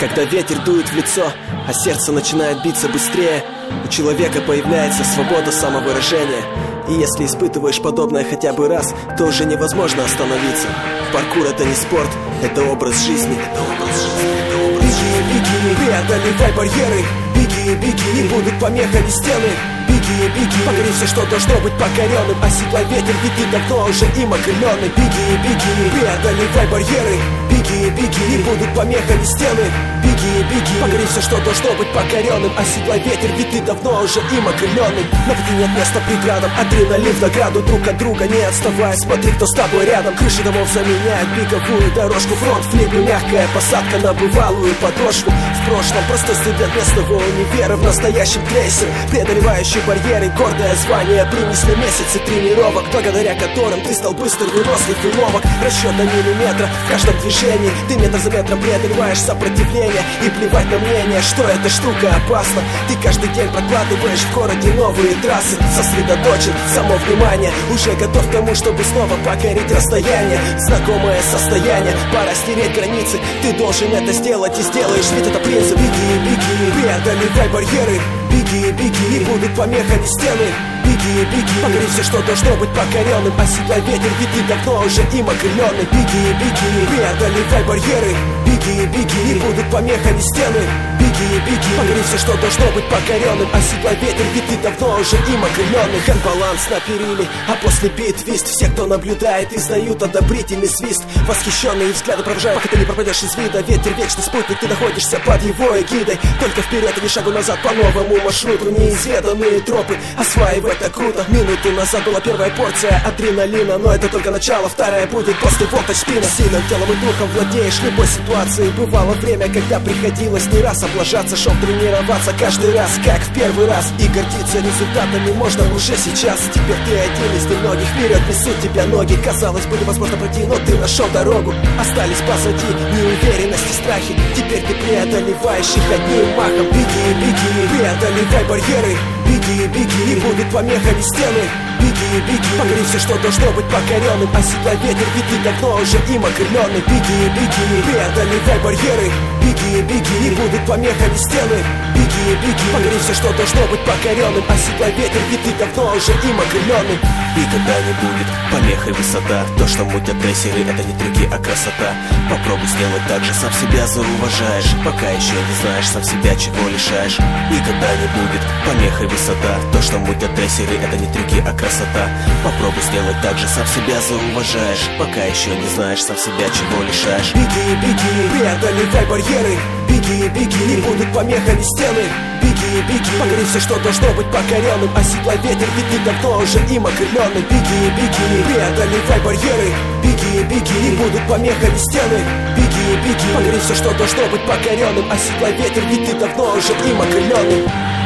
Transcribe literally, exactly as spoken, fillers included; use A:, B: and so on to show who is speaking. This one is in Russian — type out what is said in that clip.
A: Когда ветер дует в лицо, а сердце начинает биться быстрее, у человека появляется свобода самовыражения. И если испытываешь подобное хотя бы раз, то уже невозможно остановиться. Паркур — это не спорт, это образ жизни. Это образ жизни, это образ жизни. Беги, беги, преодолевай барьеры. Беги, беги, не будут помехами стены. Беги, беги, покори все, что должно быть покоренным. Оседлай ветер, ведь ты давно уже им окрыленный. Беги, беги, преодолевай барьеры. Беги, беги, не будут помехами стены. Беги, беги, покори все, что должно быть покоренным. Оседлай ветер, ведь ты давно уже им окрыленный. На пути нет места преградам, адреналин в награду. Друг от друга не отставай, смотри, кто с тобой рядом. Крыши домов заменяют беговую дорожку. Фронт, флипы, мягкая посадка на бывалую подошву. В прошлом простой студент местного универа, в настоящем крейсер, преодолевающий барьеры. Гордое звание принесли месяцы тренировок, благодаря которым ты стал быстр, вынослив и ловок. Расчет на миллиметра в каждом движении. Ты метр за метром преодолеваешь сопротивление. И плевать на мнение, что эта штука опасна. Ты каждый день прокладываешь в городе новые трассы. Сосредоточен, само внимание, уже готов к тому, чтобы снова покорить расстояние. Знакомое состояние, пора стереть границы. Ты должен это сделать и сделаешь, ведь это принцип. Беги, беги, преодолевай барьеры. Беги, беги, не будут помехами стены. Беги, беги, покори все, что должно быть покоренным. Оседлай ветер, ведь ты давно уже им окрыленный. Беги, беги, преодолевай барьеры. Беги, беги, не будут помехами стены. Беги, беги, покори все, что должно быть покоренным. Оседлай ветер, ведь ты давно уже им окрыленный. Баланс на периле, а после бит твист. Все, кто наблюдает, издают одобрительный свист. Восхищенные взгляды провожают, пока ты не пропадешь из вида. Ветер вечный спутник, ты находишься под его эгидой. Только вперед, а не шагу назад по новому маршруту. Неизведанные тропы, осваивай, это круто. Минуту назад была первая порция адреналина, но это только начало, вторая будет после волточпина. Сильным телом и духом владеешь любой ситуацией. Бывало время, когда приходилось не раз облажаться, шел тренироваться каждый раз, как в первый раз. И гордиться результатами можно уже сейчас. Теперь ты один из немногих, вперед несут тебя ноги. Казалось бы, невозможно пройти, но ты нашел дорогу. Остались позади неуверенность и страхи. Теперь ты преодолеваешь их одним махом. Беги, беги, преодолевай барьеры. Беги, беги, не будут помехами стены. Беги, беги, покори все, что должно быть покоренным. Оседлай ветер, ведь ты давно уже им окрыленный. Беги, беги, преодолевай барьеры. Беги, беги, не будут помехами стены. Беги, беги, покори все, что должно быть покоренным. Оседлай ветер, ведь ты давно уже им окрыленный.
B: И когда не будет помехой высота, то, что мутят трессеры, это не трюки, а красота. Попробуй сделать так же, сам себя зауважаешь. Пока еще не знаешь сам себя, чего лишаешь. И когда не будет помехой высота, то, что мутят трессеры, это не трюки, а красота. Попробуй сделать так же, сам себя зауважаешь. Пока еще не знаешь сам себя, чего лишаешь.
A: Беги, беги, преодолевай барьеры. Беги, беги, не будут помехами стены. Беги, беги, покори все, что должно быть покоренным. Оседлай ветер, ведь ты давно уже им окрыленный. Беги, беги, преодолевай барьеры. Беги, беги, не будут помехами стены. Беги, беги, покори все, что должно быть покоренным. Оседлай ветер, ведь ты давно уже им окрыленный.